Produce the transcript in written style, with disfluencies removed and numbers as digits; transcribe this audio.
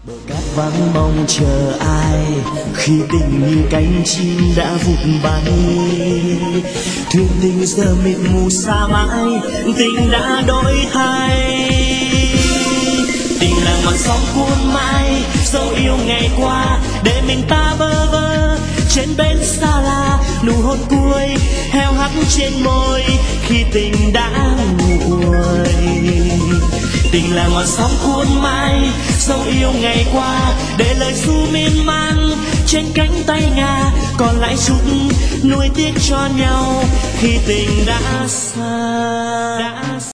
Cát vắng mong chờ ai khi tình như cánh chim đã vụt bay. Thuyền tình giờ mịt mù xa mãi, tình đã đổi thay. Tình là ngọn sóng cuốn mãi, dấu yêu ngày qua để mình ta bơ vơ. Trên bến xa la nụ hôn cuối heo hắt trên môi khi tình đã nguội. Tình là ngọn sóng cuốn mãi, dấu yêu ngày qua để lời ru miên man trên cánh tay ngà, còn lại chút nuối tiếc cho nhau khi tình đã xa.